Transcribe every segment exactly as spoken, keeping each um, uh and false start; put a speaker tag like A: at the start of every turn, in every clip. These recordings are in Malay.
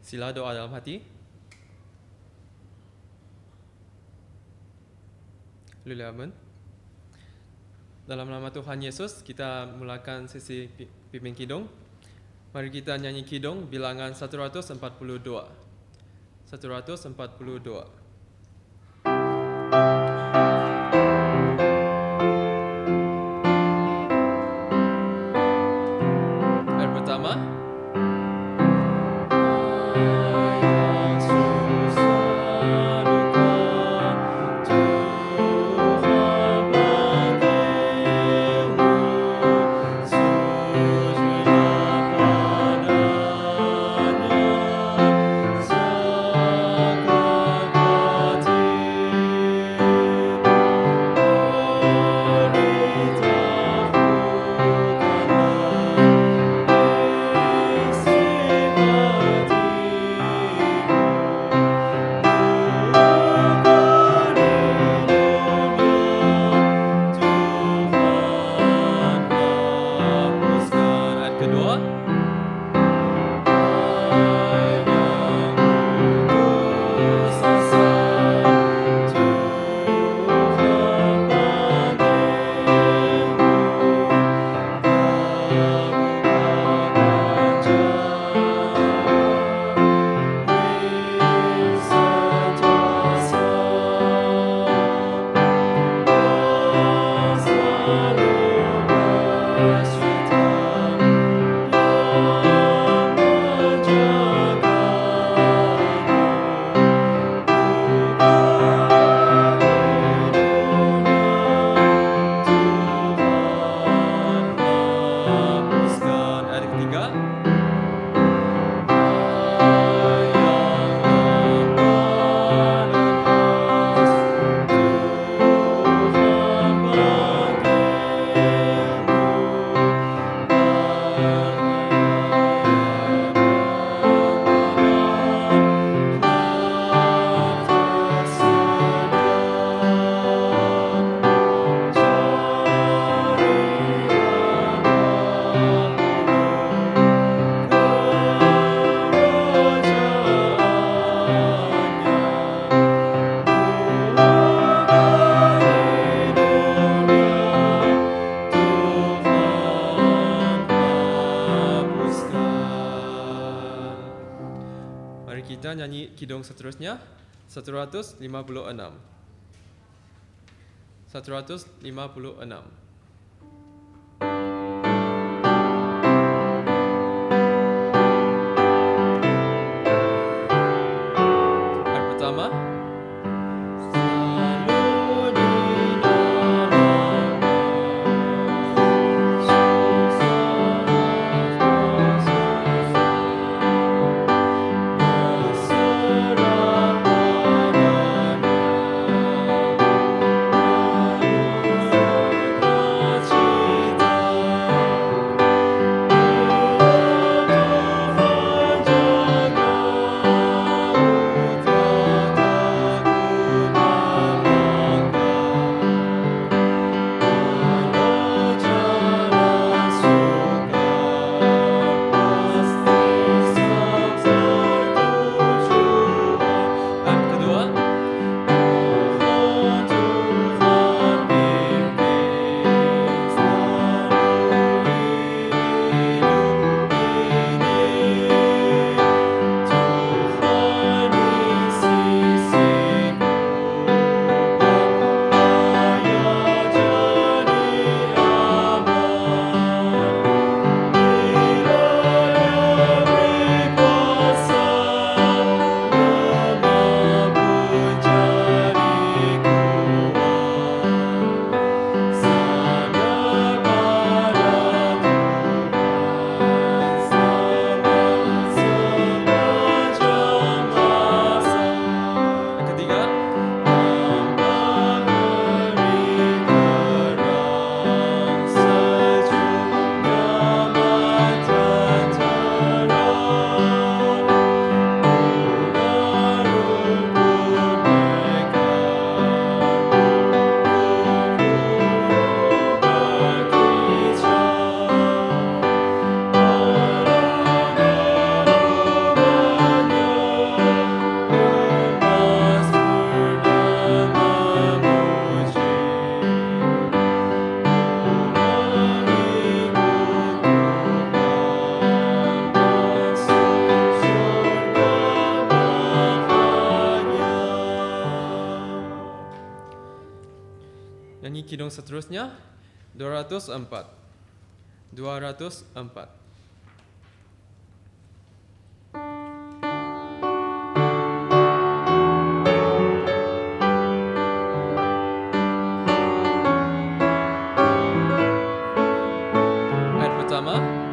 A: Sila doa dalam hati. Haleluya, amin. Dalam nama Tuhan Yesus, kita mulakan sesi pimpin kidung. Mari kita nyanyi kidung bilangan seratus empat puluh dua. seratus empat puluh dua. Ayat pertama. Kita nyanyi kidung seterusnya seratus lima puluh enam. seratus lima puluh enam. Ayat pertama. Nyanyi kidung seterusnya dua ratus empat. dua ratus empat. Ayat pertama.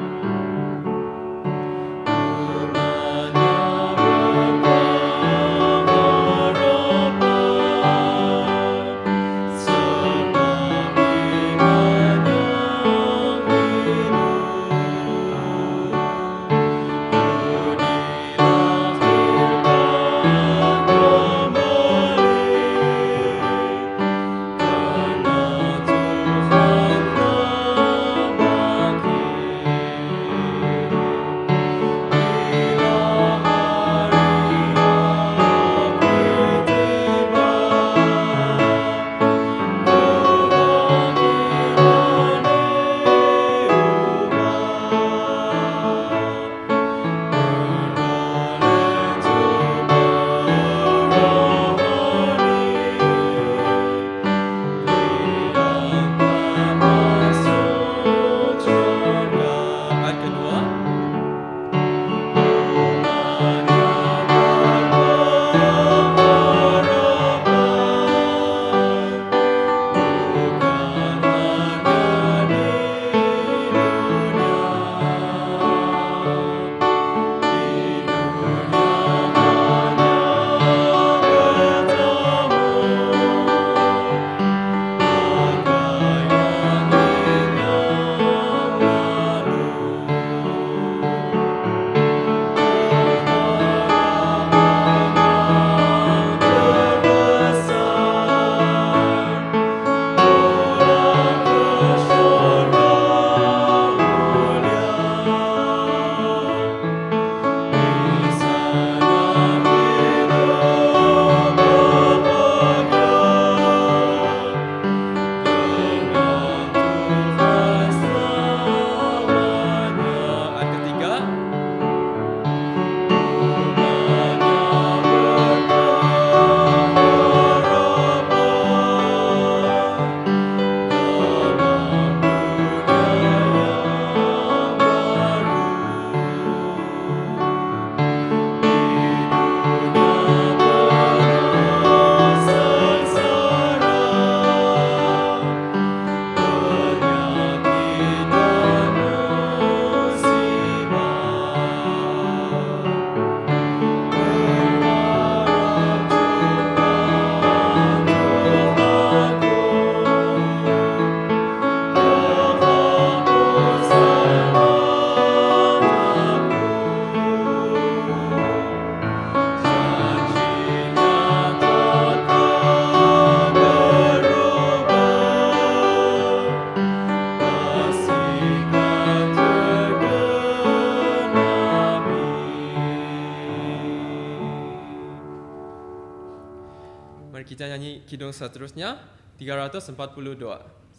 A: Mari kita nyanyi kidung seterusnya tiga ratus empat puluh dua.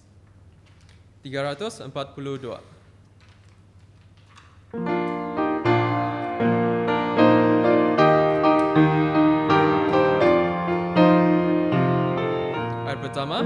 A: tiga ratus empat puluh dua. Ayat pertama.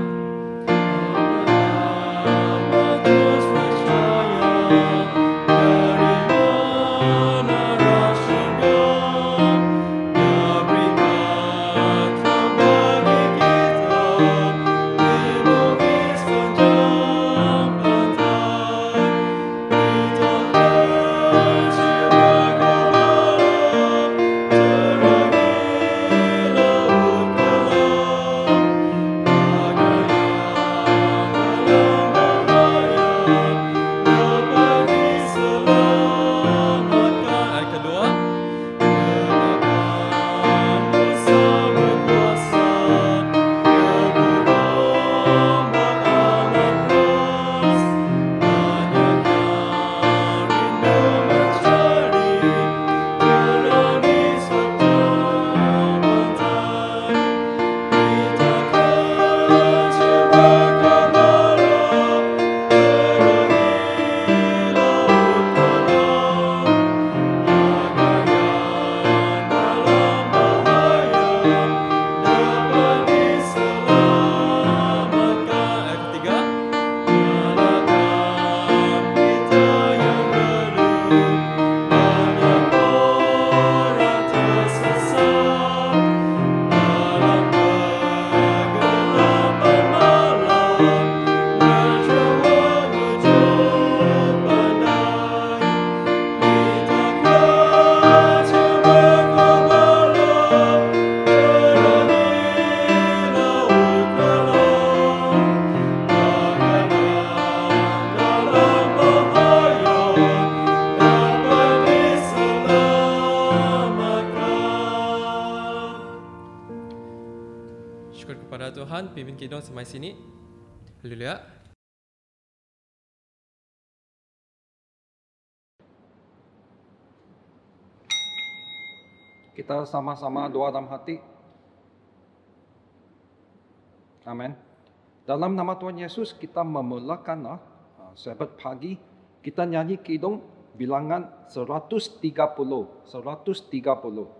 A: syukur kepada Tuhan, pimpin kidong sampai sini. Haleluya.
B: Kita sama-sama doa dalam hati. Amin. Dalam nama Tuhan Yesus, kita memulakan uh, Sabat pagi. Kita nyanyi kidung bilangan seratus tiga puluh. seratus tiga puluh.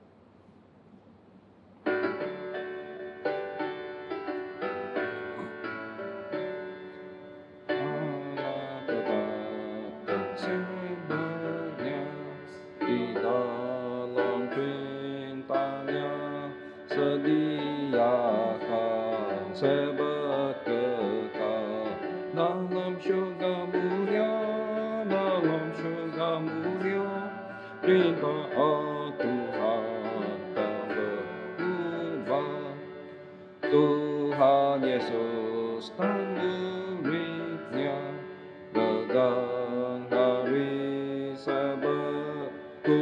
B: Tuhan Yesus dan murid-Nya pegang hari Sabat,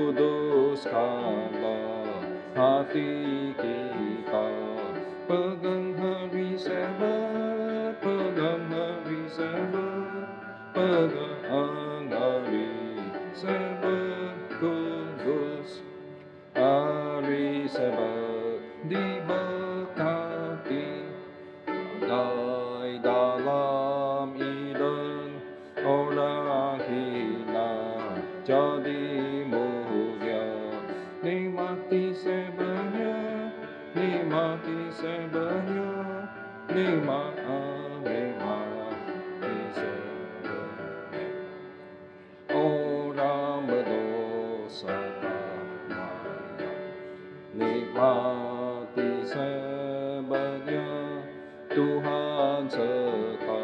B: kuduskanlah hati kita. Pegang hari Sabat, pegang hari Sabat, pegang hari Sabat kudus. Hari Sabat diberkati, andai dalam Eden orang hina jadi mulia. Nikmati Sabatnya, nikmati Sabatnya, nikmati Sabatnya. Orang berdosa nikmati Sabatnya, Tuhan serta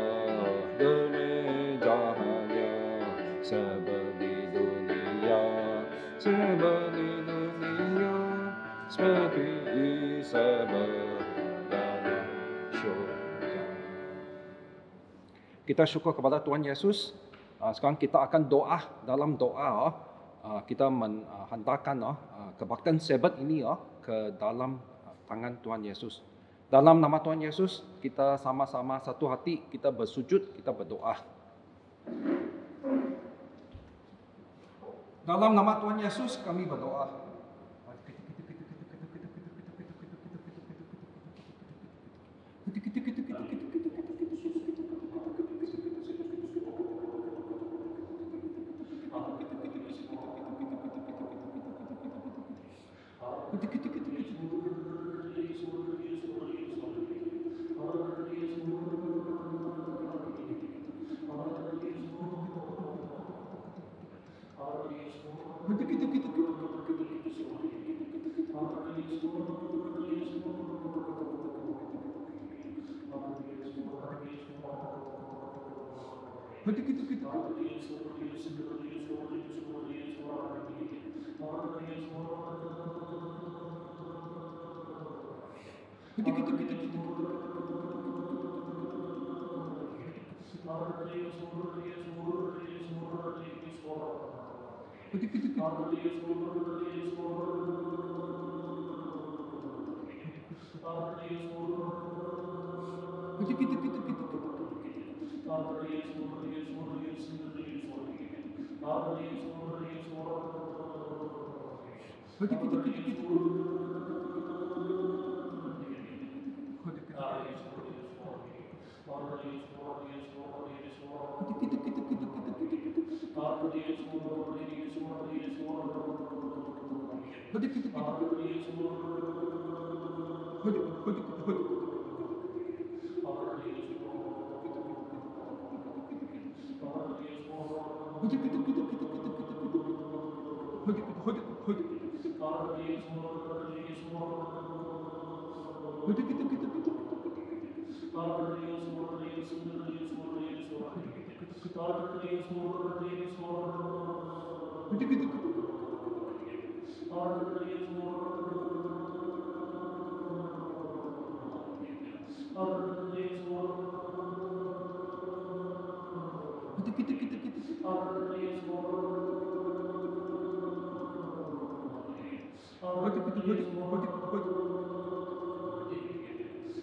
B: gerejanya. Sabat di dunia, sabat di dunia, seperti sabat dalam syurga. Kita syukur kepada Tuhan Yesus. Sekarang kita akan doa. Dalam doa kita menghantarkan kebaktian Sabat ini ke dalam tangan Tuhan Yesus. Dalam nama Tuhan Yesus, kita sama-sama satu hati, kita bersujud, kita berdoa. Dalam nama Tuhan Yesus kami berdoa.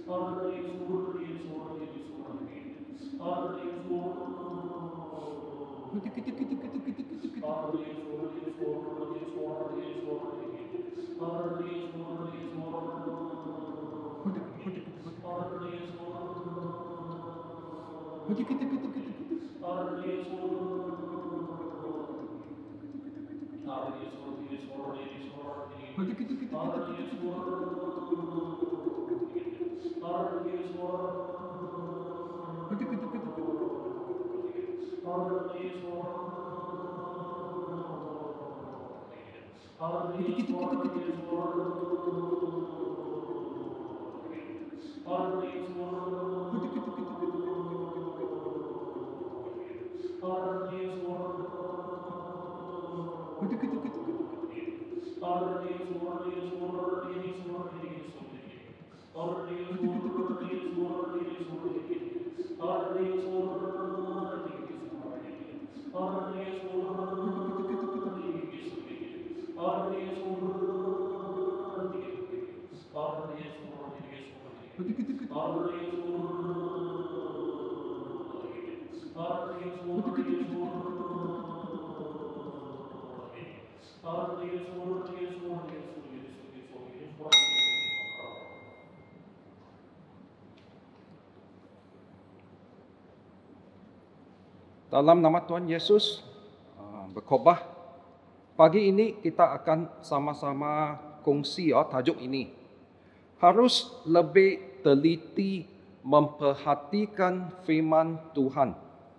B: Dalam nama Tuhan Yesus, uh, berkhotbah. Pagi ini kita akan sama-sama kongsi oh, tajuk ini. Harus lebih teliti memperhatikan firman Tuhan.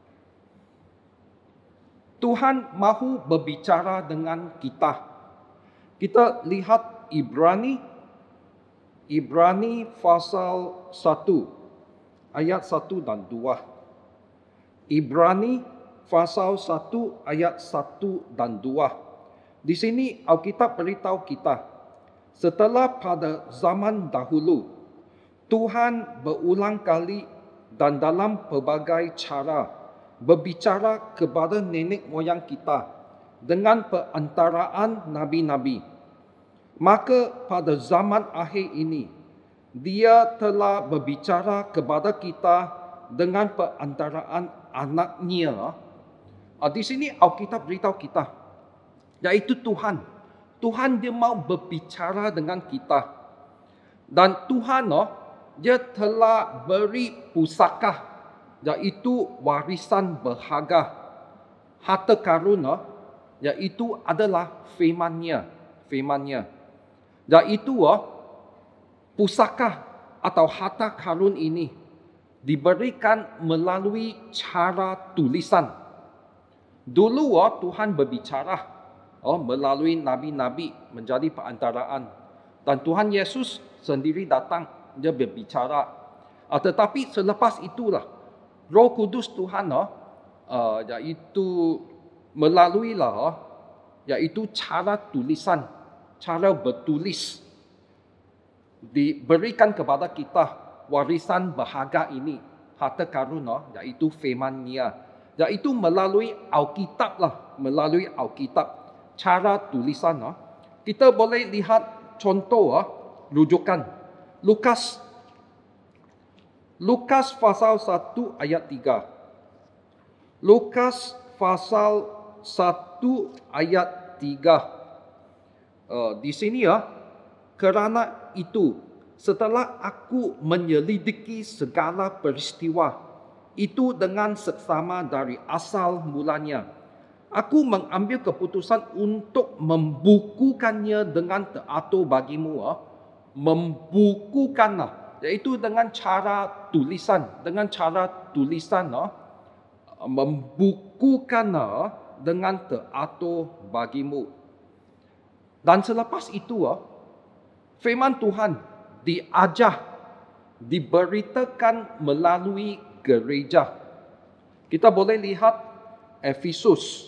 B: Tuhan mahu berbicara dengan kita. Kita lihat Ibrani, Ibrani pasal satu, ayat satu dan dua. Ibrani pasal satu ayat satu dan dua. Di sini Alkitab beritahu kita, setelah pada zaman dahulu, Tuhan berulang kali dan dalam pelbagai cara berbicara kepada nenek moyang kita dengan perantaraan nabi-nabi. Maka pada zaman akhir ini, Dia telah berbicara kepada kita dengan perantaraan anaknya. Di sini Alkitab beritahu kita, yaitu Tuhan. Tuhan dia mau berbicara dengan kita. Dan Tuhan dia telah beri pusaka, yaitu warisan berharga, harta karun, yaitu adalah firman-Nya, firman-Nya. Yaitu pusaka atau harta karun ini diberikan melalui cara tulisan. Dulu oh, Tuhan berbicara oh, melalui nabi-nabi menjadi perantaraan. Dan Tuhan Yesus sendiri datang, dia berbicara. Uh, tetapi selepas itulah, Roh Kudus Tuhan oh, uh, iaitu melalui lah, oh, iaitu cara tulisan, cara bertulis, diberikan kepada kita warisan berharga ini, harta karun, iaitu firman-Nya, iaitu melalui Alkitab lah, melalui Alkitab, cara tulisan. Kita boleh lihat contoh rujukan. Lukas, Lukas pasal satu ayat tiga. Lukas pasal satu ayat tiga. Uh, di sini ya, kerana itu, setelah aku menyelidiki segala peristiwa itu dengan seksama dari asal mulanya, aku mengambil keputusan untuk membukukannya dengan teratur bagimu. Membukukanlah, iaitu dengan cara tulisan, dengan cara tulisan, membukukanlah dengan teratur bagimu. Dan selepas itu, firman Tuhan diajar, diberitakan melalui gereja. Kita boleh lihat Efesus.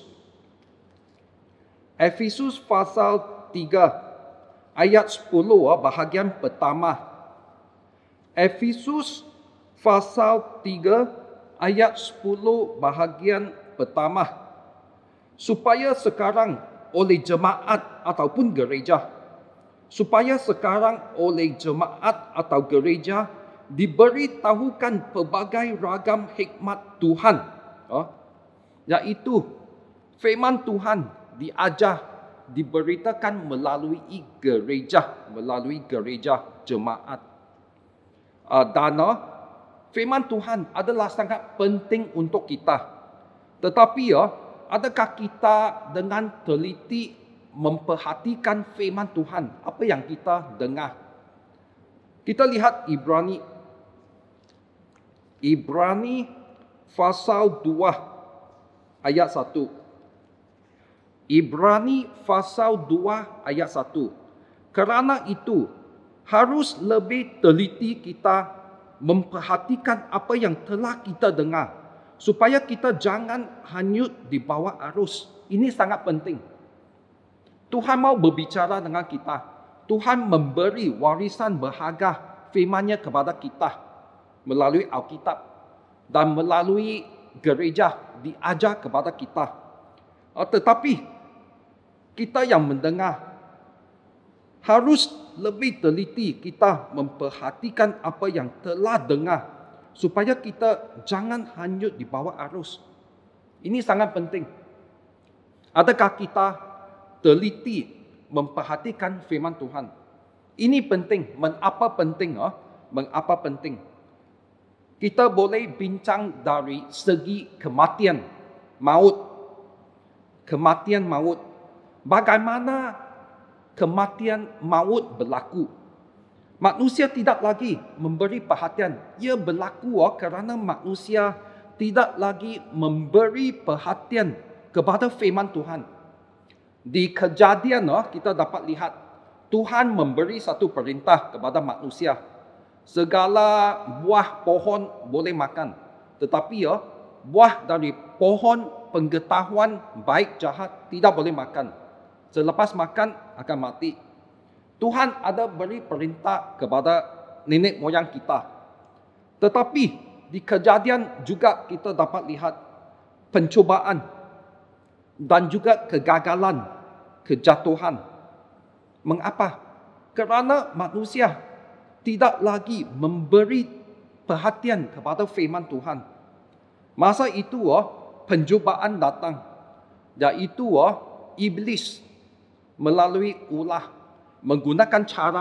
B: Efesus pasal tiga ayat sepuluh bahagian pertama. Efesus pasal tiga ayat sepuluh bahagian pertama. Supaya sekarang oleh jemaat ataupun gereja, supaya sekarang oleh jemaat atau gereja diberitahukan pelbagai ragam hikmat Tuhan, oh, iaitu firman Tuhan diajar, diberitakan melalui gereja, melalui gereja jemaat. Uh, dan uh, firman Tuhan adalah sangat penting untuk kita. Tetapi uh, adakah kita dengan teliti memperhatikan firman Tuhan, apa yang kita dengar? Kita lihat Ibrani. Ibrani pasal dua ayat satu. Ibrani pasal dua ayat satu. Kerana itu, harus lebih teliti kita memperhatikan apa yang telah kita dengar, supaya kita jangan hanyut di bawah arus. Ini sangat penting. Tuhan mau berbicara dengan kita. Tuhan memberi warisan berharga firman-Nya kepada kita melalui Alkitab dan melalui gereja diajar kepada kita. Tetapi kita yang mendengar harus lebih teliti kita memperhatikan apa yang telah dengar, supaya kita jangan hanyut di bawah arus. Ini sangat penting. Adakah kita teliti memperhatikan firman Tuhan? Ini penting. Mengapa penting? Oh? Mengapa penting? Kita boleh bincang dari segi kematian, maut. Kematian maut. Bagaimana kematian maut berlaku? Manusia tidak lagi memberi perhatian. Ia berlaku oh, kerana manusia tidak lagi memberi perhatian kepada firman Tuhan. Di Kejadian oh, kita dapat lihat Tuhan memberi satu perintah kepada manusia. Segala buah pohon boleh makan. Tetapi oh, buah dari pohon pengetahuan baik jahat tidak boleh makan. Selepas makan akan mati. Tuhan ada beri perintah kepada nenek moyang kita. Tetapi di Kejadian juga kita dapat lihat pencubaan dan juga kegagalan, kejatuhan. Mengapa? Kerana manusia tidak lagi memberi perhatian kepada firman Tuhan. Masa itu oh, pencubaan datang, iaitu oh, iblis melalui ulah menggunakan cara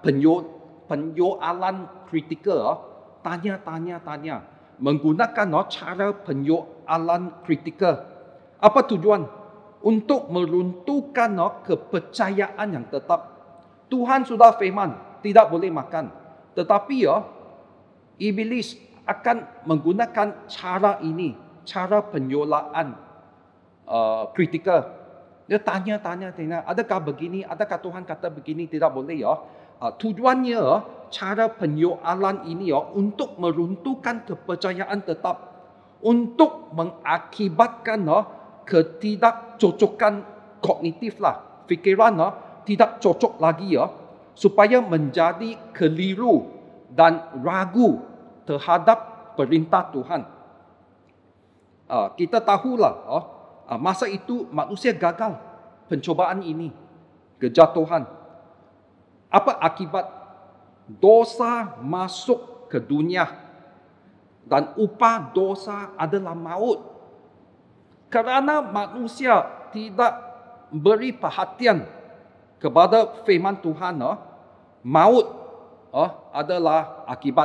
B: penyoalan kritikal, tanya, tanya, tanya. Menggunakan oh, cara penyoalan kritikal. Apa tujuan? Untuk meruntuhkan oh, kepercayaan yang tetap. Tuhan sudah firman, tidak boleh makan. Tetapi oh, iblis akan menggunakan cara ini, cara penyoalan uh, kritikal. Dia tanya, tanya, tanya, adakah begini, adakah Tuhan kata begini, tidak boleh ya. Uh, tujuannya, cara penyoalan ini ya, untuk meruntuhkan kepercayaan tetap. Untuk mengakibatkan ya, ketidakcocokan kognitif lah. Fikiran ya, tidak cocok lagi ya. Supaya menjadi keliru dan ragu terhadap perintah Tuhan. Uh, kita tahulah, uh, uh, masa itu manusia gagal pencobaan ini, kejatuhan. Apa akibat? Dosa masuk ke dunia dan upah dosa adalah maut. Kerana manusia tidak beri perhatian kepada firman Tuhan, uh, maut uh, adalah akibat.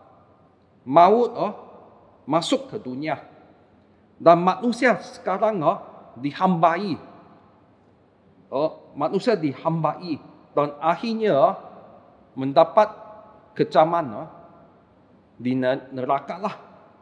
B: Maut uh, masuk ke dunia. Dan manusia sekarang uh, dihambai. Uh, manusia dihambai. Dan akhirnya uh, mendapat kecaman uh, di neraka lah.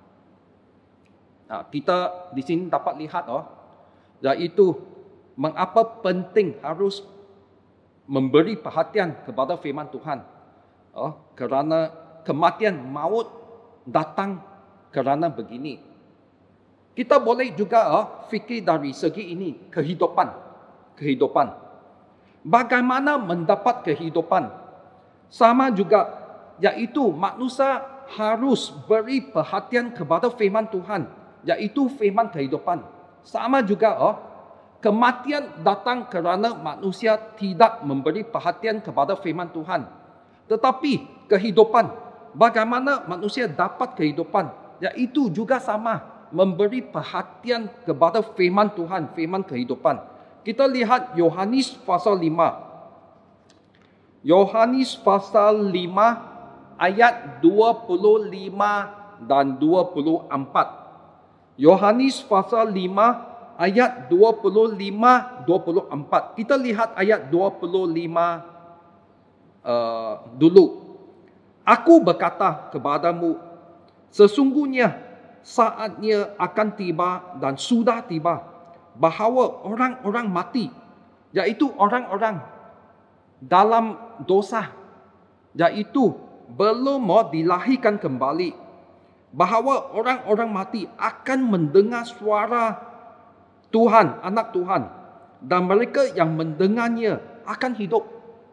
B: Nah, kita di sini dapat lihat, uh, iaitu mengapa penting harus memberi perhatian kepada firman Tuhan. Uh, kerana kematian maut datang kerana begini. Kita boleh juga uh, fikir dari segi ini, kehidupan. Kehidupan. Bagaimana mendapat kehidupan? Sama juga, iaitu manusia harus beri perhatian kepada firman Tuhan, iaitu firman kehidupan. Sama juga, uh, kematian datang kerana manusia tidak memberi perhatian kepada firman Tuhan. Tetapi kehidupan bagaimana manusia dapat kehidupan, iaitu juga sama, memberi perhatian kepada firman Tuhan, firman kehidupan. Kita lihat Yohanes pasal lima. Yohanes pasal lima ayat dua puluh lima dan dua puluh empat. Yohanes pasal lima ayat dua puluh lima dua puluh empat. Kita lihat ayat dua puluh lima uh, dulu. Aku berkata kepadamu, sesungguhnya saatnya akan tiba dan sudah tiba bahawa orang-orang mati, iaitu orang-orang dalam dosa, iaitu belum mau dilahirkan kembali, bahawa orang-orang mati akan mendengar suara Tuhan, anak Tuhan, dan mereka yang mendengarnya akan hidup,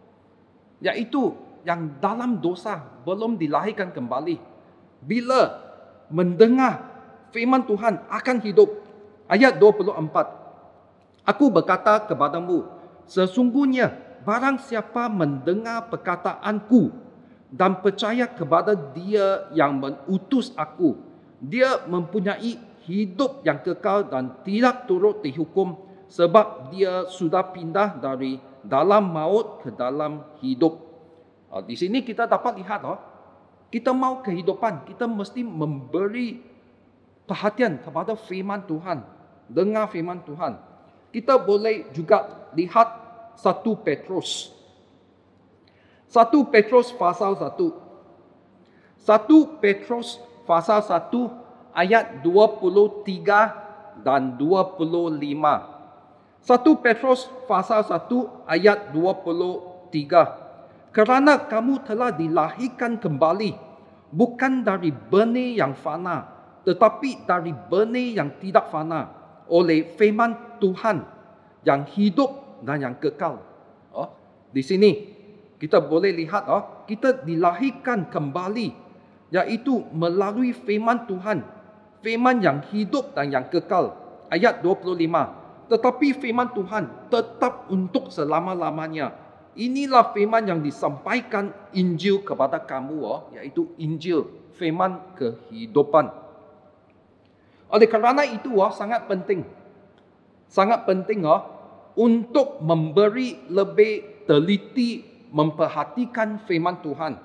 B: iaitu yang dalam dosa belum dilahirkan kembali. Bila mendengar firman Tuhan akan hidup. Ayat dua puluh empat. Aku berkata kepadamu, sesungguhnya barang siapa mendengar perkataanku dan percaya kepada Dia yang mengutus aku, dia mempunyai hidup yang kekal dan tidak turut dihukum, sebab dia sudah pindah dari dalam maut ke dalam hidup. Di sini kita dapat lihat, kita mau kehidupan, kita mesti memberi perhatian kepada firman Tuhan, dengar firman Tuhan. Kita boleh juga lihat satu Petrus. satu Petrus pasal satu. satu Petrus pasal satu ayat dua puluh tiga dan dua puluh lima. satu Petrus pasal satu ayat dua puluh tiga. Kerana kamu telah dilahirkan kembali, bukan dari benih yang fana, tetapi dari benih yang tidak fana, oleh firman Tuhan yang hidup dan yang kekal. Oh, di sini kita boleh lihat, oh, kita dilahirkan kembali, iaitu melalui firman Tuhan, firman yang hidup dan yang kekal. Ayat dua puluh lima. Tetapi firman Tuhan tetap untuk selama-lamanya. Inilah firman yang disampaikan Injil kepada kamu, oh, iaitu Injil, firman kehidupan. Oleh kerana itu, oh, sangat penting. Sangat penting, oh, untuk memberi lebih teliti, memperhatikan firman Tuhan.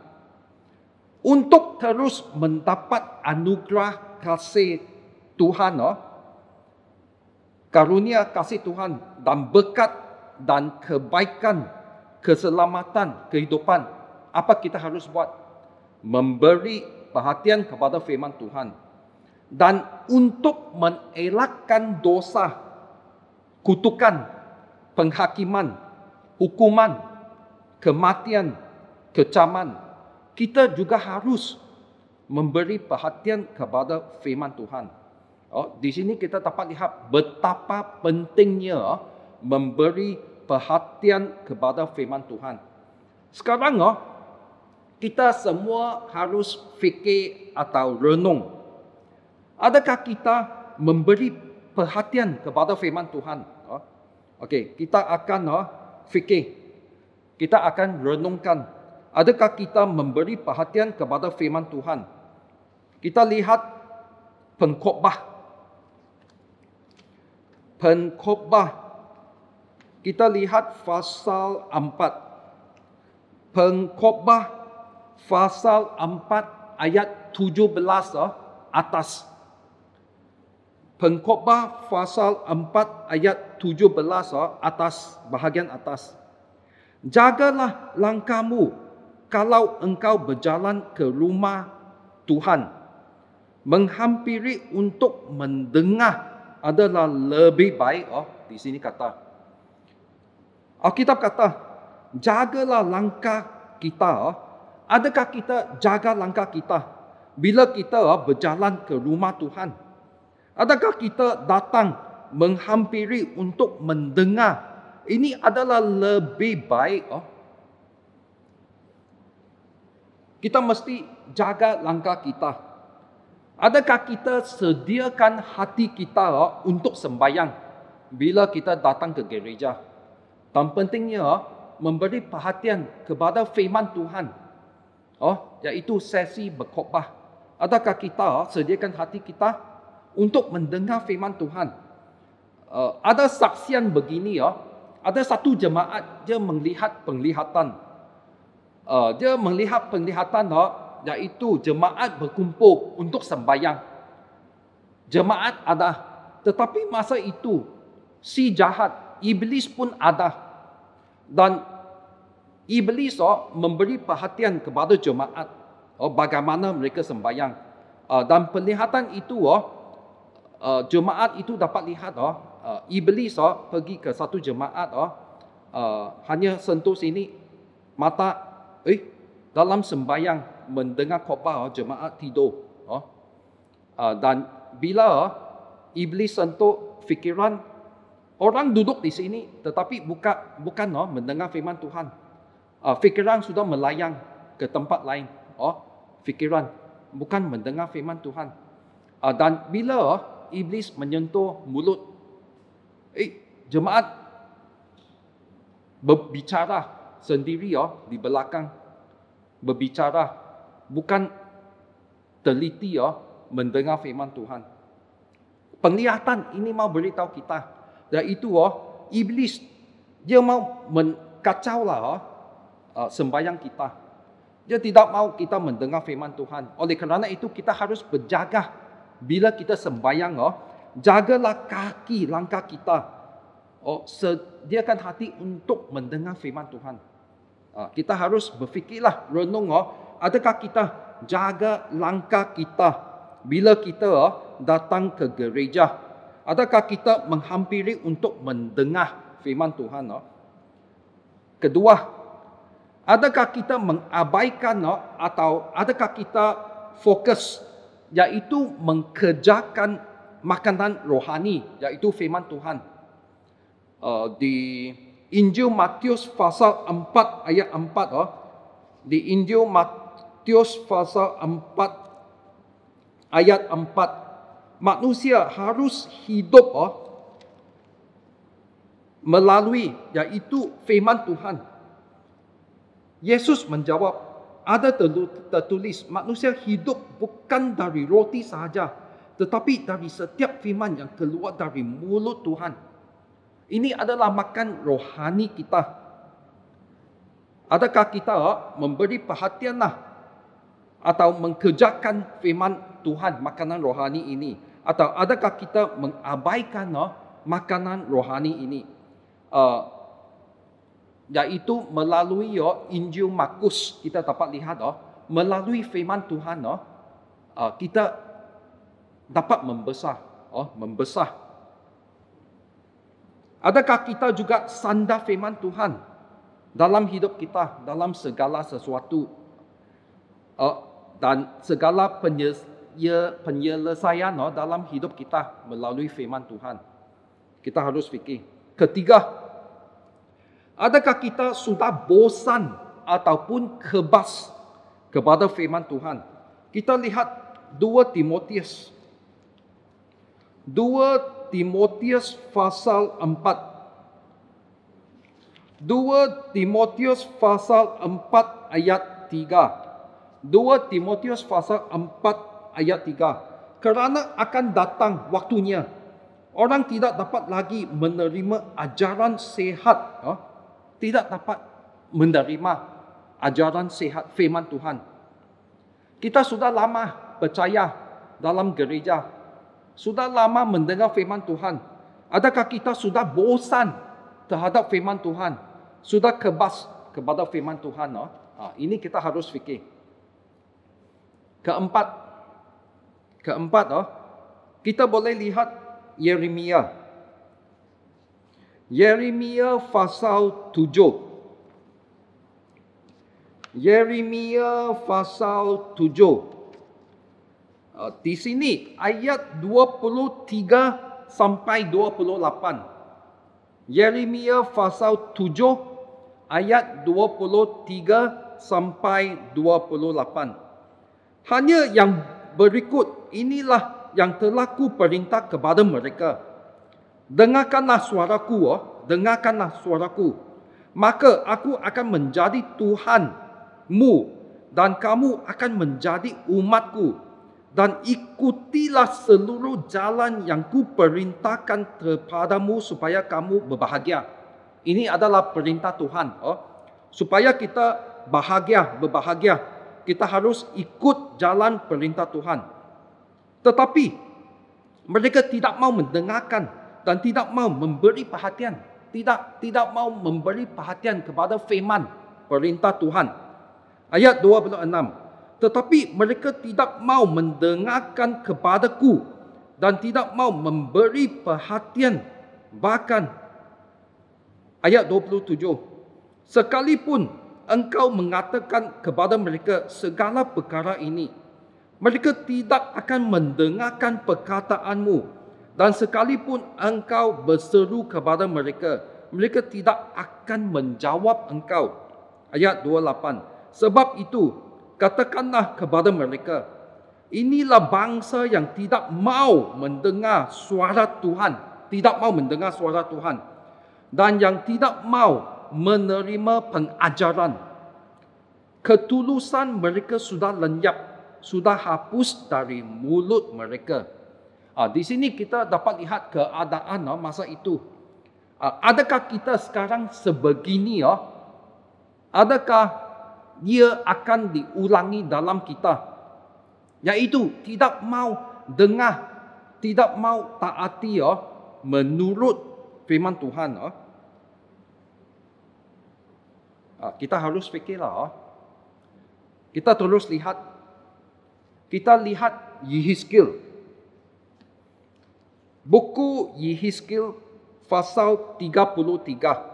B: Untuk terus mendapat anugerah kasih Tuhan, oh, karunia kasih Tuhan dan berkat dan kebaikan, keselamatan, kehidupan. Apa kita harus buat? Memberi perhatian kepada firman Tuhan. Dan untuk mengelakkan dosa, kutukan, penghakiman, hukuman, kematian, kecaman, kita juga harus memberi perhatian kepada firman Tuhan. Oh, di sini kita dapat lihat betapa pentingnya, oh, memberi perhatian kepada firman Tuhan. Sekarang, oh, kita semua harus fikir atau renung. Adakah kita memberi perhatian kepada firman Tuhan? Oh, Okey, kita akan, oh, fikir. Kita akan renungkan. Adakah kita memberi perhatian kepada firman Tuhan? Kita lihat pengkhotbah. Pengkhotbah. Kita lihat pasal empat. Pengkhotbah pasal empat ayat tujuh belas, oh, atas. Pengkhotbah pasal empat ayat tujuh belas, oh, atas, bahagian atas. Jagalah langkahmu kalau engkau berjalan ke rumah Tuhan. Menghampiri untuk mendengar adalah lebih baik, oh, di sini kata. Alkitab kata, jagalah langkah kita. Adakah kita jaga langkah kita bila kita berjalan ke rumah Tuhan? Adakah kita datang menghampiri untuk mendengar? Ini adalah lebih baik. Kita mesti jaga langkah kita. Adakah kita sediakan hati kita untuk sembahyang bila kita datang ke gereja? Dan pentingnya memberi perhatian kepada firman Tuhan. Oh, yaitu sesi berkhotbah. Adakah kita sediakan hati kita untuk mendengar firman Tuhan? Uh, ada saksian begini ya, ada satu jemaat dia melihat penglihatan. Uh, dia melihat penglihatan ya, yaitu jemaat berkumpul untuk sembahyang. Jemaat ada, tetapi masa itu si jahat, iblis pun ada. Dan iblis oh, memberi perhatian kepada jemaat, oh, bagaimana mereka sembahyang. Uh, dan penglihatan itu oh, uh, jemaat itu dapat lihat oh, uh, iblis oh, pergi ke satu jemaat oh, uh, hanya sentuh sini mata, eh dalam sembahyang mendengar khotbah oh, jemaat tidur. Oh. Uh, dan bila oh, iblis sentuh fikiran, orang duduk di sini tetapi bukan bukan oh, mendengar firman Tuhan. Uh, fikiran sudah melayang ke tempat lain. Oh, fikiran bukan mendengar firman Tuhan. Uh, dan bila oh, iblis menyentuh mulut, eh jemaat berbicara sendiri oh, di belakang, berbicara bukan teliti oh, mendengar firman Tuhan. Penglihatan ini mau beritahu kita, iaitu oh, iblis dia mau mengacau lah oh, uh, sembahyang kita. Dia tidak mau kita mendengar firman Tuhan. Oleh kerana itu kita harus berjaga bila kita sembahyang oh, jagalah kaki langkah kita. Oh, sediakan hati untuk mendengar firman Tuhan. Uh, kita harus berfikirlah, renung oh, adakah kita jaga langkah kita bila kita oh, datang ke gereja? Adakah kita menghampiri untuk mendengar firman Tuhan? Oh? Kedua, adakah kita mengabaikan oh, atau adakah kita fokus, iaitu mengerjakan makanan rohani, iaitu firman Tuhan? Uh, di Injil Matius pasal empat ayat empat, oh, di Injil Matius pasal empat ayat empat, manusia harus hidup oh, melalui iaitu firman Tuhan. Yesus menjawab, ada tertulis manusia hidup bukan dari roti sahaja, tetapi dari setiap firman yang keluar dari mulut Tuhan. Ini adalah makan rohani kita. Adakah kita oh, memberi perhatianlah atau mengerjakan firman Tuhan, makanan rohani ini? Atau adakah kita mengabaikan oh, makanan rohani ini? Uh, iaitu melalui oh, Injil Markus kita dapat lihat oh, melalui firman Tuhan oh, uh, kita dapat membesar, oh, membesar. Adakah kita juga sandar firman Tuhan dalam hidup kita, dalam segala sesuatu uh, dan segala penyelesaian oh, dalam hidup kita melalui firman Tuhan? Kita harus fikir. Ketiga, adakah kita sudah bosan ataupun kebas kepada firman Tuhan? Kita lihat dua Timotius. dua Timotius pasal empat. dua Timotius pasal empat ayat tiga. dua Timotius pasal empat ayat tiga. Kerana akan datang waktunya, orang tidak dapat lagi menerima ajaran sehat. Oh, tidak dapat menerima ajaran sehat firman Tuhan. Kita sudah lama percaya dalam gereja, sudah lama mendengar firman Tuhan. Adakah kita sudah bosan terhadap firman Tuhan? Sudah kebas kepada firman Tuhan? Oh? Ha, ini kita harus fikir. Keempat, keempat, oh, kita boleh lihat Yeremia. Yeremia pasal tujuh. Yeremia pasal tujuh. Uh, di sini ayat dua puluh tiga sampai dua puluh lapan. Yeremia pasal tujuh ayat dua puluh tiga sampai dua puluh lapan. Hanya yang berikut inilah yang telah ku perintah kepada mereka. Dengarkanlah suaraku, oh, dengarkanlah suaraku. Maka aku akan menjadi Tuhanmu dan kamu akan menjadi umatku, dan ikutilah seluruh jalan yang ku perintahkan kepadamu supaya kamu berbahagia. Ini adalah perintah Tuhan. Oh. Supaya kita bahagia, berbahagia, kita harus ikut jalan perintah Tuhan. Tetapi mereka tidak mau mendengarkan dan tidak mau memberi perhatian. Tidak tidak mau memberi perhatian kepada firman perintah Tuhan. Ayat dua puluh enam. Tetapi mereka tidak mau mendengarkan kepadaku dan tidak mau memberi perhatian. Bahkan ayat dua puluh tujuh. Sekalipun engkau mengatakan kepada mereka segala perkara ini, mereka tidak akan mendengarkan perkataanmu. Dan sekalipun engkau berseru kepada mereka, mereka tidak akan menjawab engkau. Ayat dua puluh lapan. Sebab itu, katakanlah kepada mereka, inilah bangsa yang tidak mau mendengar suara Tuhan. Tidak mau mendengar suara Tuhan. Dan yang tidak mau menerima pengajaran. Ketulusan mereka sudah lenyap, sudah hapus dari mulut mereka. Ah, di sini kita dapat lihat keadaan ah, masa itu. Ah, adakah kita sekarang sebegini? Ah? Adakah ia akan diulangi dalam kita? Yaitu tidak mau dengar, tidak mau taati ah, menurut firman Tuhan. Ah. Ah, kita harus fikirlah. Ah. Kita terus lihat. Kita lihat Yehezkiel. Buku Yehezkiel pasal tiga puluh tiga.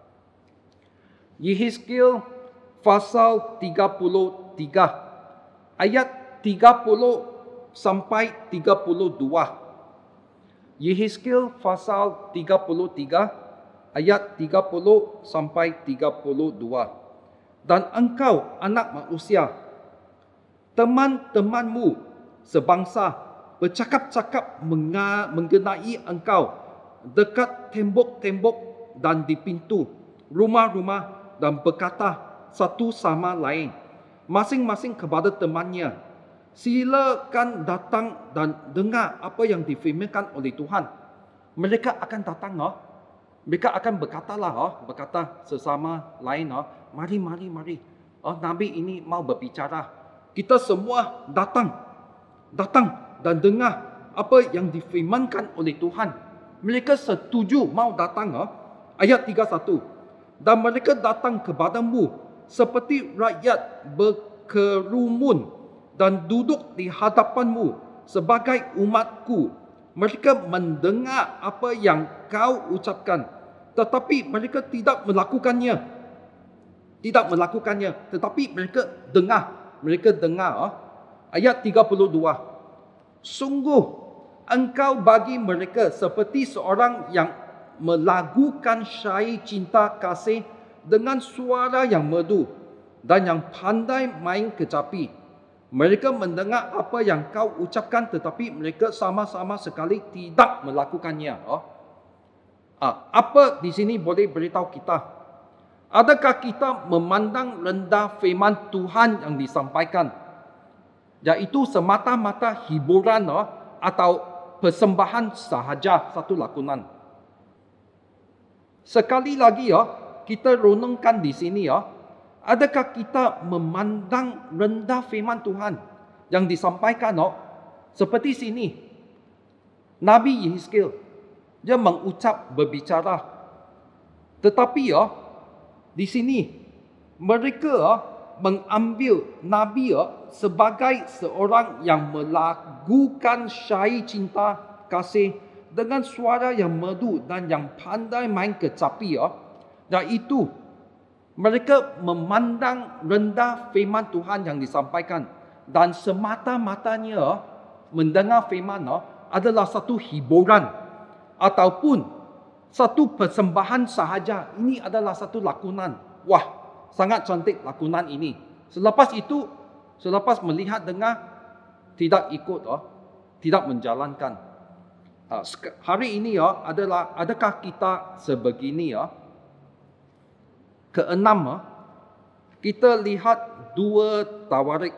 B: Yehezkiel pasal tiga puluh tiga. Ayat tiga puluh sampai tiga puluh dua. Yehezkiel pasal tiga puluh tiga. Ayat tiga puluh sampai tiga puluh dua. Dan engkau anak manusia, teman-temanmu sebangsa bercakap-cakap mengenai engkau dekat tembok-tembok dan di pintu rumah-rumah dan berkata satu sama lain, masing-masing kepada temannya, silakan datang dan dengar apa yang difirmankan oleh Tuhan. Mereka akan datang, oh. Mereka akan berkatalah, oh, berkata sesama lain, oh, mari, mari, mari. Oh, Nabi ini mau berbicara. Kita semua datang, datang dan dengar apa yang difirmankan oleh Tuhan. Mereka setuju mau datang. Oh. Ayat tiga puluh satu. Dan mereka datang kepadamu seperti rakyat berkerumun dan duduk di hadapanmu sebagai umatku. Mereka mendengar apa yang kau ucapkan, tetapi mereka tidak melakukannya. Tidak melakukannya, tetapi mereka dengar. Mereka dengar. Oh. Ayat tiga puluh dua. Sungguh engkau bagi mereka seperti seorang yang melagukan syair cinta kasih dengan suara yang merdu dan yang pandai main kecapi. Mereka mendengar apa yang kau ucapkan, tetapi mereka sama-sama sekali tidak melakukannya. Oh. Ah, apa di sini boleh beritahu kita? Adakah kita memandang rendah firman Tuhan yang disampaikan, yaitu semata-mata hiburan oh, atau persembahan sahaja satu lakonan? Sekali lagi oh, kita renungkan di sini oh, adakah kita memandang rendah firman Tuhan yang disampaikan oh, seperti sini? Nabi Yehezkiel, dia mengucap, berbicara. Tetapi oh, di sini mereka oh, mengambil Nabi oh, sebagai seorang yang melagukan syair cinta kasih dengan suara yang merdu dan yang pandai main kecapi. Oh, iaitu mereka memandang rendah firman Tuhan yang disampaikan dan semata-matanya oh, mendengar firman oh, adalah satu hiburan ataupun satu persembahan sahaja. Ini adalah satu lakonan. Wah, sangat cantik lakonan ini. Selepas itu, selepas melihat dengar, tidak ikut, oh, tidak menjalankan. Uh, hari ini oh, adalah adakah kita sebegini? Oh? Keenam, oh, kita lihat dua Tawarik.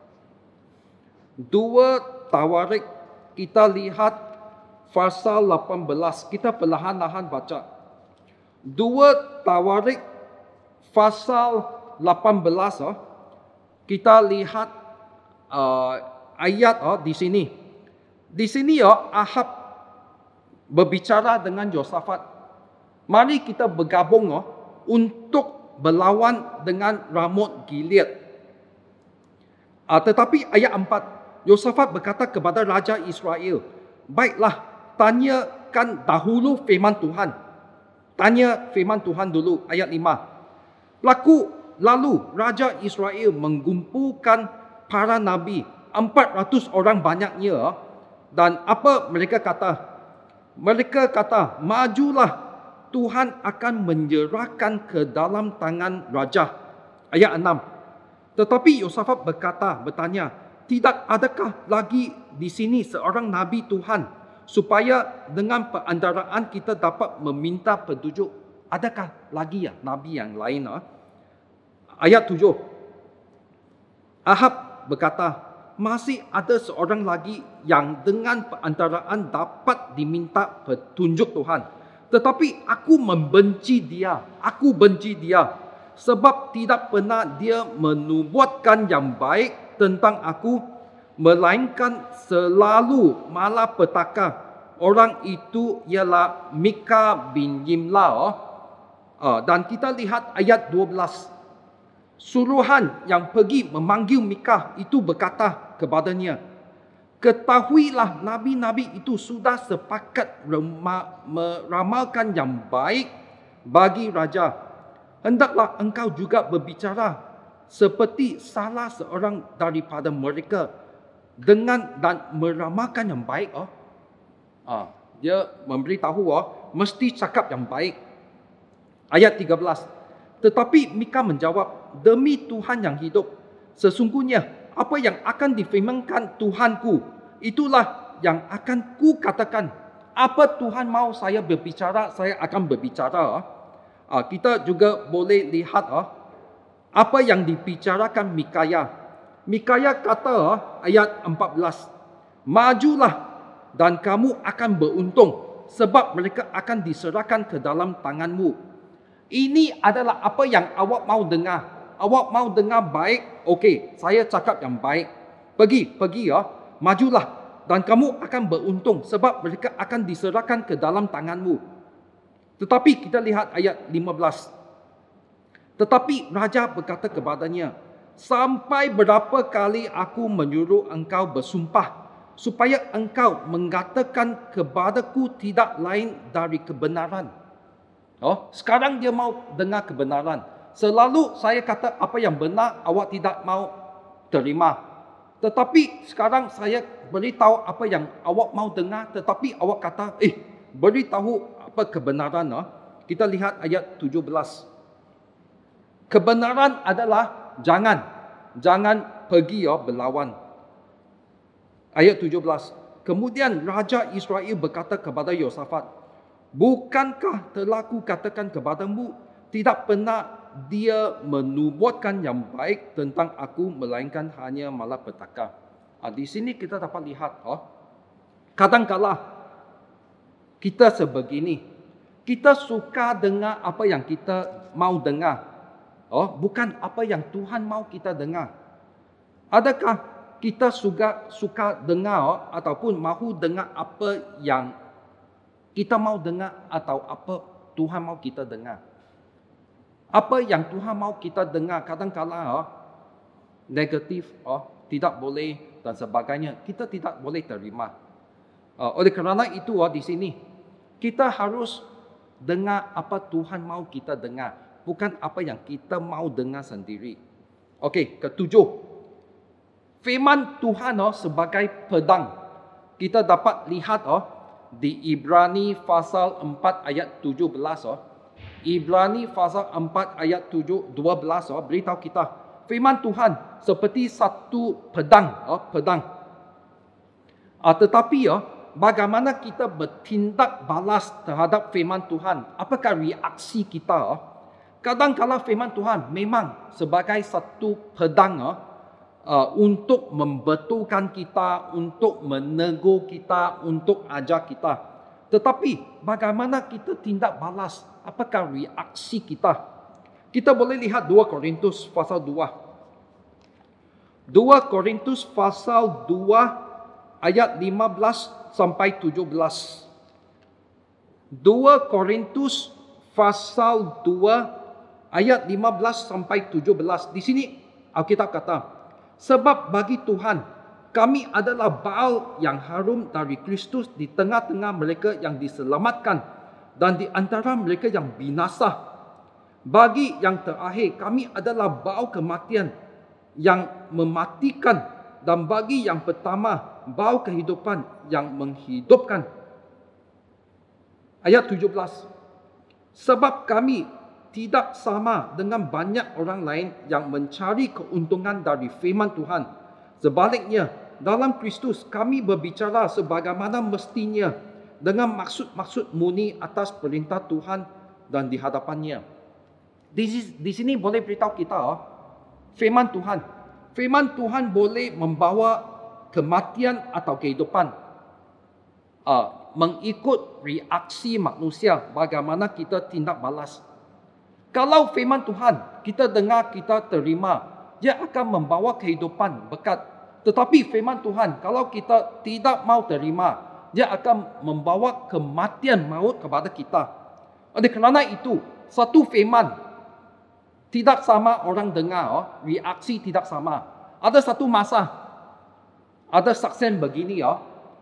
B: Dua Tawarik kita lihat pasal lapan belas. Kita perlahan-lahan baca. Dua Tawarik pasal lapan belas. Oh, kita lihat uh, ayat oh, di sini. Di sini oh, Ahab berbicara dengan Yosafat. Mari kita bergabung oh, untuk berlawan dengan Ramot Gilead. Uh, tetapi ayat empat. Yosafat berkata kepada Raja Israel, baiklah, tanyakan dahulu firman Tuhan. Tanya firman Tuhan dulu, ayat lima. Laku, lalu Raja Israel mengumpulkan para nabi, empat ratus orang banyaknya. Dan apa mereka kata? Mereka kata, majulah, Tuhan akan menyerahkan ke dalam tangan Raja. Ayat enam. Tetapi Yosafat berkata, bertanya, tidak adakah lagi di sini seorang Nabi Tuhan supaya dengan perantaraan kita dapat meminta petunjuk? Adakah lagi ya Nabi yang lain? Ha? Ayat tujuh. Ahab berkata, masih ada seorang lagi yang dengan perantaraan dapat diminta petunjuk Tuhan. Tetapi aku membenci dia. Aku benci dia. Sebab tidak pernah dia menubuatkan yang baik tentang aku, melainkan selalu malapetaka. Orang itu ialah Mika bin Yimla. Oh. Uh, dan kita lihat ayat dua belas. Suruhan yang pergi memanggil Mika itu berkata kepadanya, ketahuilah nabi-nabi itu sudah sepakat meramalkan yang baik bagi raja. Hendaklah engkau juga berbicara seperti salah seorang daripada mereka dengan dan meramalkan yang baik. Oh. Ah, dia memberitahu oh, mesti cakap yang baik. Ayat tiga belas. Tetapi Mika menjawab, demi Tuhan yang hidup, sesungguhnya apa yang akan difirmankan Tuhanku, itulah yang akan ku katakan. Apa Tuhan mau saya berbicara, saya akan berbicara. Ah, kita juga boleh lihat oh, apa yang dibicarakan Mikaya. Mikaya kata ayat empat belas, majulah dan kamu akan beruntung sebab mereka akan diserahkan ke dalam tanganmu. Ini adalah apa yang awak mau dengar. Awak mau dengar baik, okey, saya cakap yang baik. Pergi, pergi ya, majulah dan kamu akan beruntung sebab mereka akan diserahkan ke dalam tanganmu. Tetapi kita lihat ayat lima belas. Tetapi raja berkata kepadanya, sampai berapa kali aku menyuruh engkau bersumpah supaya engkau mengatakan kepadaku tidak lain dari kebenaran. Oh, sekarang dia mau dengar kebenaran. Selalu saya kata apa yang benar, awak tidak mau terima. Tetapi sekarang saya beritahu apa yang awak mau dengar, tetapi awak kata, eh, beritahu apa kebenaran. Oh. Kita lihat ayat tujuh belas. Kebenaran adalah jangan. Jangan pergi ya, berlawan. Ayat tujuh belas. Kemudian Raja Israel berkata kepada Yosafat, bukankah telah ku katakan kepadamu, tidak pernah dia menubuatkan yang baik tentang aku, melainkan hanya malapetaka. Ah, di sini kita dapat lihat, oh, kadang-kala kita sebegini, kita suka dengar apa yang kita mau dengar. Oh, bukan apa yang Tuhan mau kita dengar. Adakah kita suka suka dengar oh, ataupun mahu dengar apa yang kita mau dengar atau apa Tuhan mau kita dengar? Apa yang Tuhan mau kita dengar kadang-kala oh, negatif, oh, tidak boleh dan sebagainya. Kita tidak boleh terima. Uh, oleh kerana itu oh, di sini kita harus dengar apa Tuhan mau kita dengar. Bukan apa yang kita mau dengar sendiri. Okey, ketujuh. Firman Tuhan oh, sebagai pedang. Kita dapat lihat oh, di Ibrani pasal empat ayat tujuh belas. Oh. Ibrani pasal empat ayat tujuh, dua belas oh, beritahu kita. Firman Tuhan seperti satu pedang. Oh, pedang. Ah, tetapi oh, bagaimana kita bertindak balas terhadap firman Tuhan? Apakah reaksi kita? Oh? Kadang-kadang firman Tuhan memang sebagai satu pedang oh, uh, untuk membetulkan kita, untuk menegur kita, untuk ajar kita. Tetapi bagaimana kita tindak balas? Apakah reaksi kita? Kita boleh lihat dua Korintus pasal dua. dua Korintus pasal dua ayat lima belas sampai tujuh belas. dua Korintus pasal dua ayat lima belas sampai tujuh belas. Di sini Alkitab kata, sebab bagi Tuhan kami adalah baal yang harum dari Kristus di tengah-tengah mereka yang diselamatkan dan di antara mereka yang binasa. Bagi yang terakhir kami adalah baal kematian yang mematikan, dan bagi yang pertama baal kehidupan yang menghidupkan. Ayat tujuh belas. Sebab kami tidak sama dengan banyak orang lain yang mencari keuntungan dari firman Tuhan. Sebaliknya, dalam Kristus kami berbicara sebagaimana mestinya dengan maksud-maksud murni atas perintah Tuhan dan di hadapannya. Di, di sini boleh beritahu kita oh, firman Tuhan. Firman Tuhan boleh membawa kematian atau kehidupan. Uh, mengikut reaksi manusia, bagaimana kita tindak balas. Kalau firman Tuhan kita dengar, kita terima, dia akan membawa kehidupan, berkat. Tetapi firman Tuhan kalau kita tidak mau terima, dia akan membawa kematian, maut kepada kita. Oleh kerana itu, satu firman tidak sama orang dengar, oh, reaksi tidak sama. Ada satu masa, ada saksian begini, oh,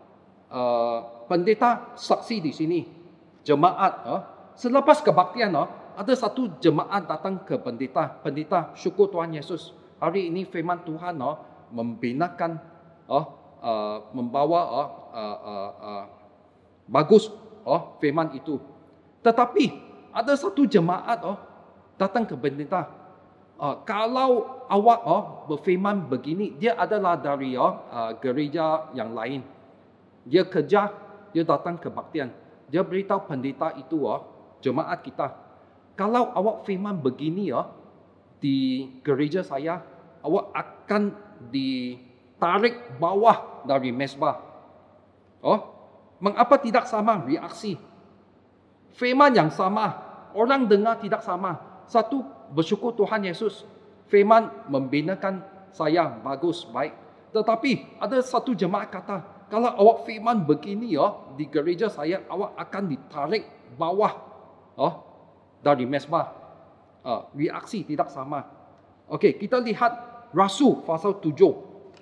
B: uh, pendeta saksi di sini, jemaat, oh, selepas kebaktian, oh, ada satu jemaat datang ke pendeta, pendeta, syukur Tuhan Yesus, hari ini firman Tuhan oh, membinakan, oh, uh, membawa oh, uh, uh, uh, bagus oh, firman itu. Tetapi ada satu jemaat oh, datang ke pendeta, uh, kalau awak oh, berfirman begini, dia adalah dari oh, uh, gereja yang lain. Dia kerja, dia datang ke baktian, dia beritahu pendeta itu oh, jemaat kita, kalau awak firman begini ya, di gereja saya, awak akan ditarik bawah dari mezbah. Oh, mengapa tidak sama reaksi? Firman yang sama, orang dengar tidak sama. Satu, bersyukur Tuhan Yesus, firman membinakan saya, bagus, baik. Tetapi ada satu jemaat kata, kalau awak firman begini ya, di gereja saya, awak akan ditarik bawah. Oh, dari mezbah. Uh, reaksi tidak sama. Okey, kita lihat Rasul pasal tujuh.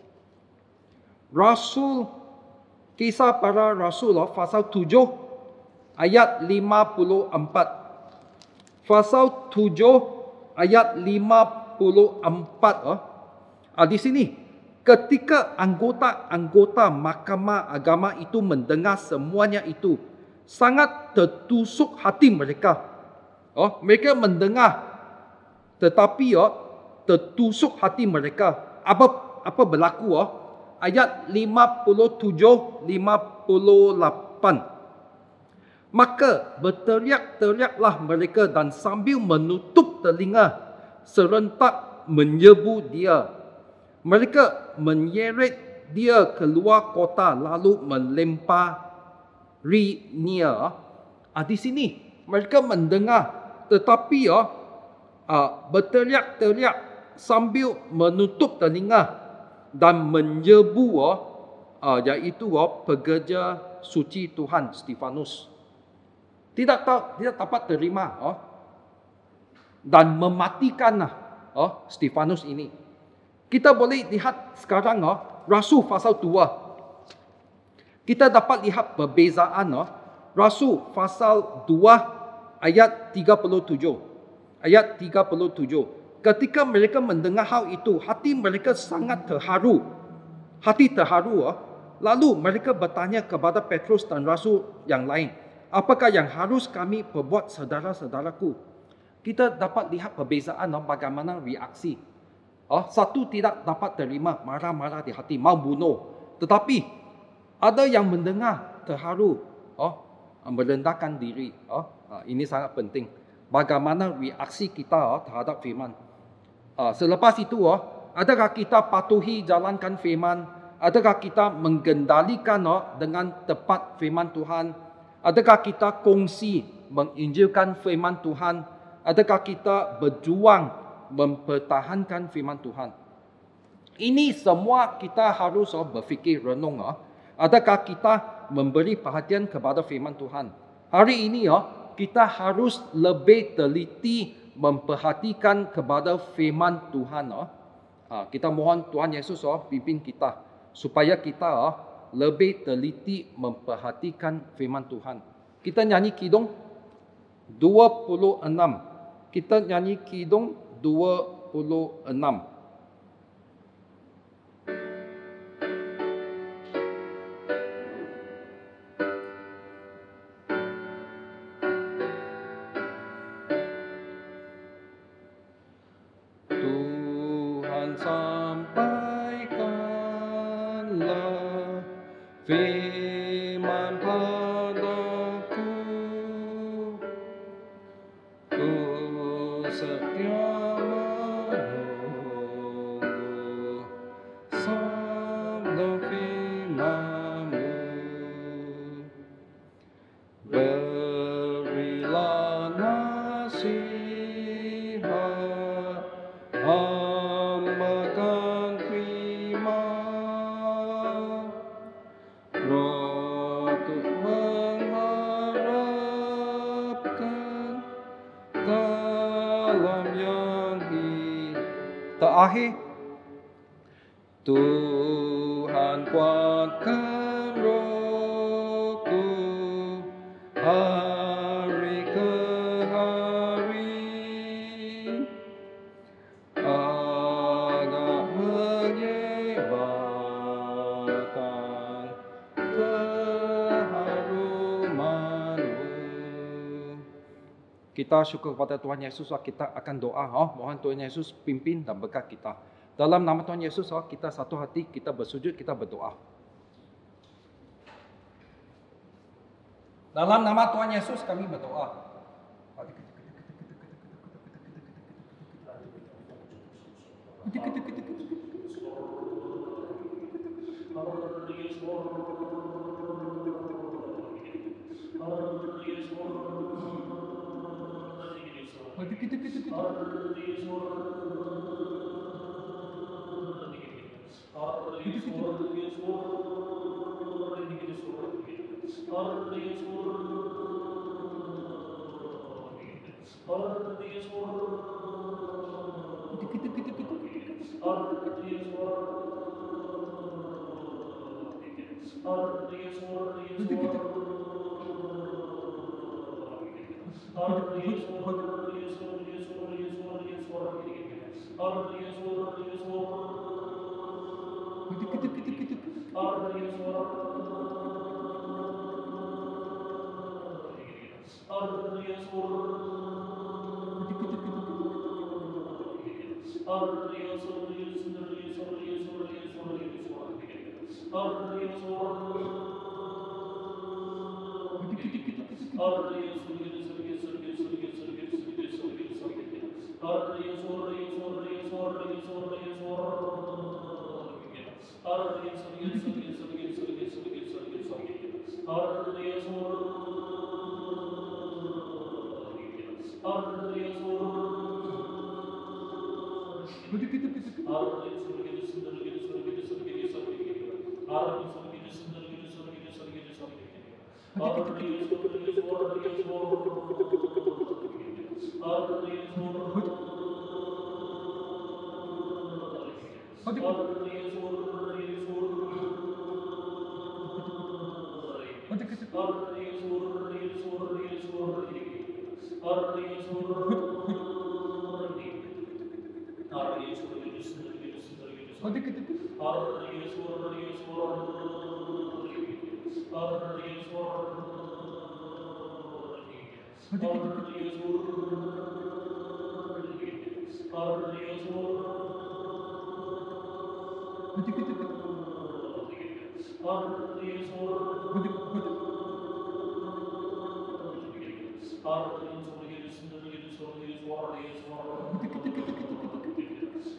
B: Rasul, kisah para Rasul pasal tujuh ayat lima puluh empat. Pasal tujuh ayat lima puluh empat. Uh, uh, di sini, ketika anggota-anggota mahkamah agama itu mendengar semuanya itu, sangat tertusuk hati mereka. Oh, mereka mendengar, tetapi oh, tertusuk hati mereka. Apa apa berlaku? Oh? Ayat lima puluh tujuh lima puluh lapan. Maka berteriak-teriaklah mereka dan sambil menutup telinga, serentak menyerbu dia. Mereka menyeret dia keluar kota lalu melemparinya. Ah, di sini mereka mendengar, tetapi ya, uh, berteriak-teriak sambil menutup telinga dan menyerbu, uh, iaitu uh, pekerja suci Tuhan Stefanus. Tidak tahu, tidak dapat terima uh, dan mematikan uh, Stefanus ini. Kita boleh lihat sekarang uh, Rasul pasal dua. Kita dapat lihat perbezaan uh, Rasul pasal dua ayat tiga puluh tujuh. Ayat tiga puluh tujuh. Ketika mereka mendengar hal itu, hati mereka sangat terharu. Hati terharu. Lalu mereka bertanya kepada Petrus dan Rasul yang lain, apakah yang harus kami perbuat, saudara-saudaraku? Kita dapat lihat perbezaan bagaimana reaksi. Satu tidak dapat terima, marah-marah di hati, mau bunuh. Tetapi ada yang mendengar terharu, merendahkan diri. Ini sangat penting. bagaimana reaksi kita oh, terhadap firman. Uh, selepas itu, oh, adakah kita patuhi jalankan firman? Adakah kita mengendalikan oh, dengan tepat firman Tuhan? Adakah kita kongsi menginjilkan firman Tuhan? Adakah kita berjuang mempertahankan firman Tuhan? Ini semua kita harus oh, berfikir renung. Oh. Adakah kita memberi perhatian kepada firman Tuhan? Hari ini oh, kita harus lebih teliti memperhatikan kepada firman Tuhan. Oh. Ha, kita mohon Tuhan Yesus oh, pimpin kita supaya kita oh, lebih teliti memperhatikan firman Tuhan. Kita nyanyi kidung dua puluh enam. Kita nyanyi kidung dua puluh enam. Tuhan sampaikanlah firman padaku, ku setia menunggu sabda firman-Mu. Berilah nasihat, hamba-Kan terima, untuk mengharapkan dalam yang hidup. Terakhir, Tuhan kuatkan rohku hari ke hari, agar menyebarkan keharuman-Mu. Kita syukur kepada Tuhan Yesus, kita akan doa. Oh, mohon Tuhan Yesus pimpin dan berkat kita. Dalam nama Tuhan Yesus, oh, kita satu hati, kita bersujud, kita berdoa. Dalam nama Tuhan Yesus kami berdoa.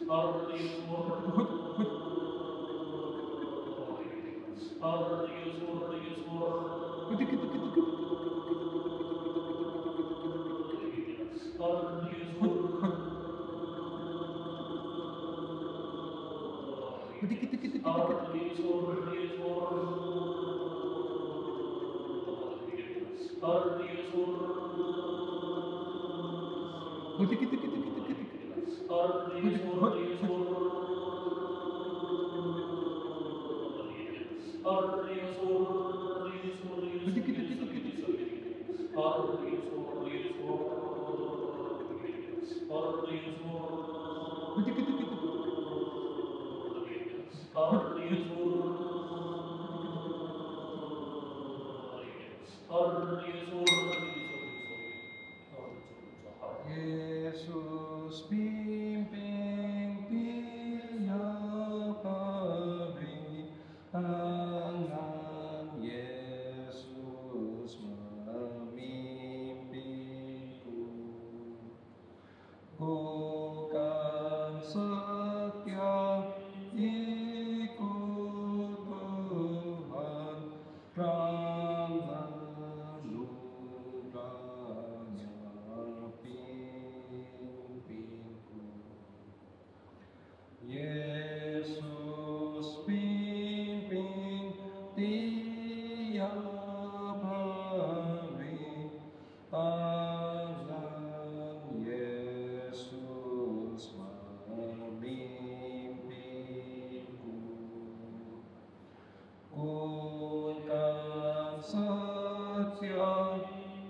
B: Yesus pimpin tiap hari, tangan Yesus memimpinku. Ku kan setia ikut Tuhan, karena anugerahnya pimpinku. Yesus pimpin tiap hari, tangan Yesus memimpinku. Ku kan setia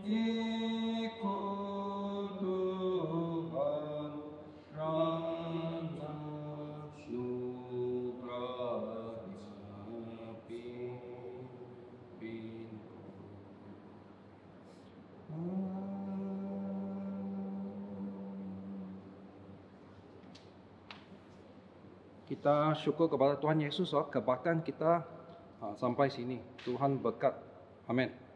B: ikut Tuhan, karena anugerahnya pimpinku. Kita syukur kepada Tuhan Yesus, oh, kebaktian kita ah, sampai sini. Tuhan berkat. Amin.